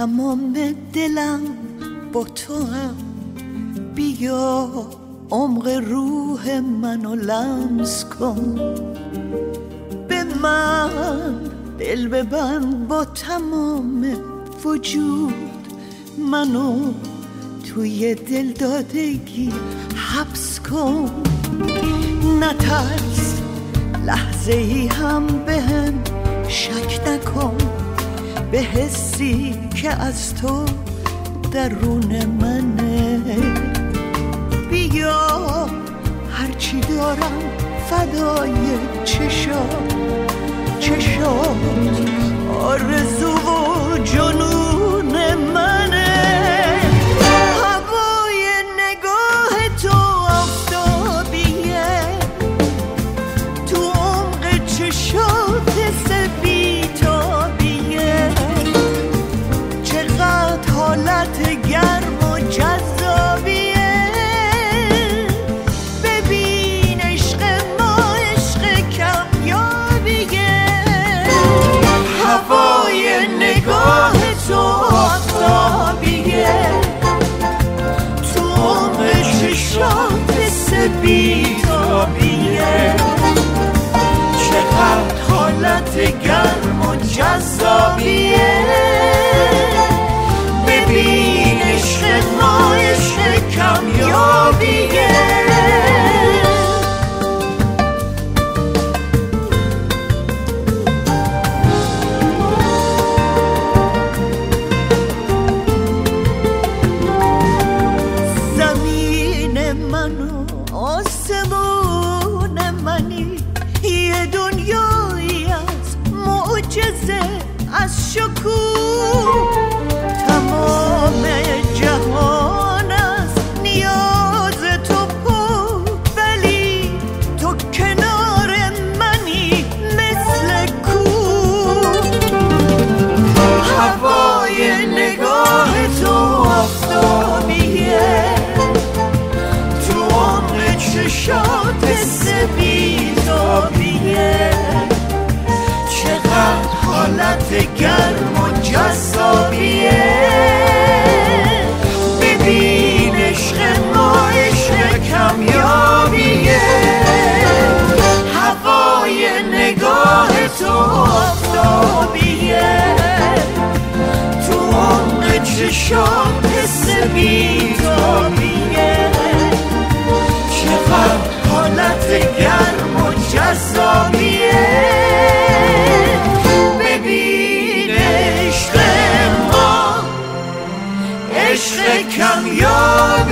تمام دلم با تو هم، بیا عمق روح منو لمس کن، به من دل ببند با تمام وجود، منو توی دل دادگی حبس کن، نترس لحظه ای هم بهم شک نکن، به حسی که از تو درون منه، بیا هرچی دارم فدای چشات، آرزو و جنون منه، هوای نگاه تو آفتابیه، تو عمق چشات سپیتابیه، چقدر حالت گرم و جذابیه، ببین عشق ما عشق کمیابیه، هوای نگاه تو آفتابیه، تو عمق چشات سپیتابیه، چقدر حالت گرم و جذابیه، ببین عشق ما عشق کمیابیه. زمین من و آسمون منی، یه دنیایی از معجزه، از شکوه، تمام جهان است نیاز تو پر، ولی تو کنار منی مثل کوه، هوای نگاه تو آفتابیه، تو عمق چشات سپیتابیه، چقدر حالت گرم و جذابیه، ببین عشق ما عشق کمیابیه، هوای نگاه تو آفتابیه، تو عمق چشات سپیتابیه، چقدر حالت گرم و جذابیه، ببین عشق ما عشق کمیابیه.